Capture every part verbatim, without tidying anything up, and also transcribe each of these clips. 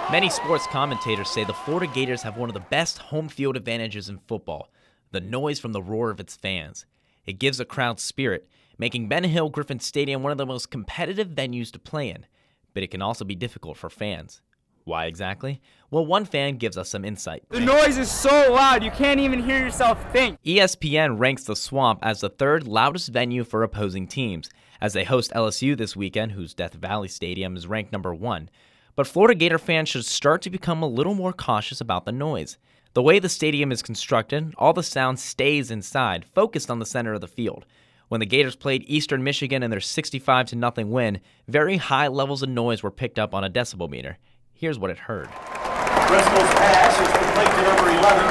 Many sports commentators say the Florida Gators have one of the best home field advantages in football, the noise from the roar of its fans. It gives a crowd spirit, making Ben Hill Griffin Stadium one of the most competitive venues to play in. But it can also be difficult for fans. Why exactly? Well, one fan gives us some insight. The noise is so loud, you can't even hear yourself think. E S P N ranks the Swamp as the third loudest venue for opposing teams, as they host L S U this weekend, whose Death Valley Stadium is ranked number one. But Florida Gator fans should start to become a little more cautious about the noise. The way the stadium is constructed, all the sound stays inside, focused on the center of the field. When the Gators played Eastern Michigan in their sixty-five to nothing win, very high levels of noise were picked up on a decibel meter. Here's what it heard. Bristol's pass is complete to number eleven,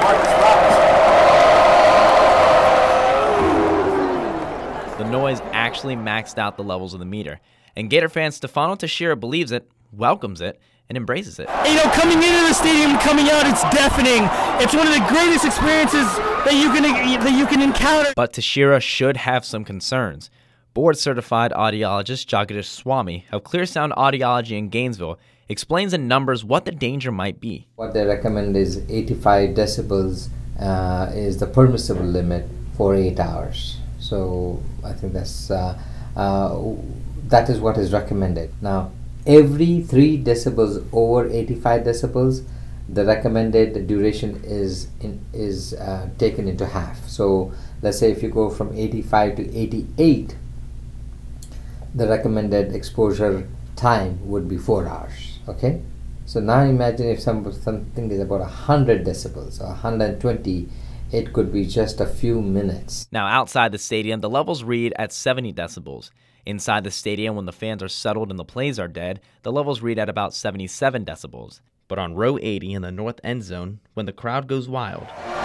Demarcus Robinson. The noise actually maxed out the levels of the meter, and Gator fan Stefano Teixeira believes it, welcomes it, and embraces it. You know, coming into the stadium, coming out, it's deafening. It's one of the greatest experiences that you can that you can encounter. But Teixeira should have some concerns. Board-certified audiologist Jagadish Swamy of ClearSound Audiology in Gainesville explains in numbers what the danger might be. What they recommend is eighty-five decibels uh, is the permissible limit for eight hours. So I think that's uh, uh, that is what is recommended. Now, every three decibels over eighty-five decibels, the recommended duration is in, is uh, taken into half. So let's say if you go from eighty-five to eighty-eight, the recommended exposure time would be four hours. Okay, so now imagine if some something is about one hundred decibels or one hundred twenty, it could be just a few minutes. Now, outside the stadium, the levels read at seventy decibels. Inside the stadium, when the fans are settled and the plays are dead, the levels read at about seventy-seven decibels. But on row eighty in the north end zone, when the crowd goes wild,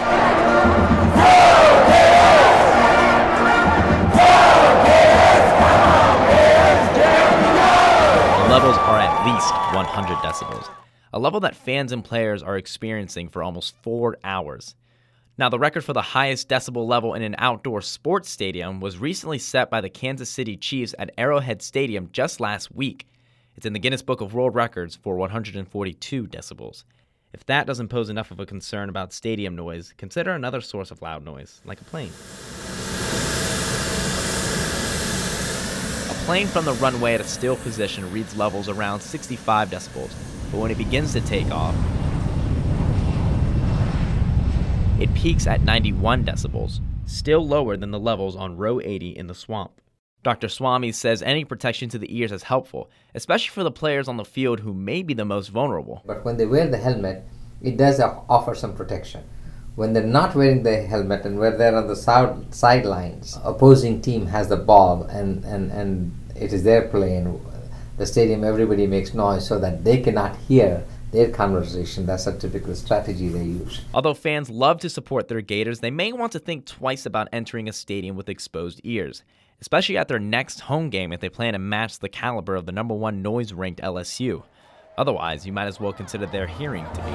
the levels are at least one hundred decibels, a level that fans and players are experiencing for almost four hours. Now, the record for the highest decibel level in an outdoor sports stadium was recently set by the Kansas City Chiefs at Arrowhead Stadium just last week. It's in the Guinness Book of World Records for one hundred forty-two decibels. If that doesn't pose enough of a concern about stadium noise, consider another source of loud noise, like a plane. A plane from the runway at a still position reads levels around sixty-five decibels, but when it begins to take off, it peaks at ninety-one decibels, still lower than the levels on row eighty in the Swamp. Doctor Swamy says any protection to the ears is helpful, especially for the players on the field who may be the most vulnerable. But when they wear the helmet, it does offer some protection. When they're not wearing the helmet and when they're on the side sidelines, opposing team has the ball and, and, and it is their play, and the stadium, everybody makes noise so that they cannot hear their conversation. That's a typical strategy they use. Although fans love to support their Gators, they may want to think twice about entering a stadium with exposed ears, especially at their next home game if they plan to match the caliber of the number one noise-ranked L S U. Otherwise, you might as well consider their hearing to be.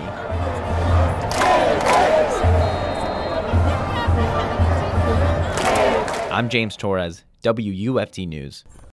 I'm James Torres, W U F T News.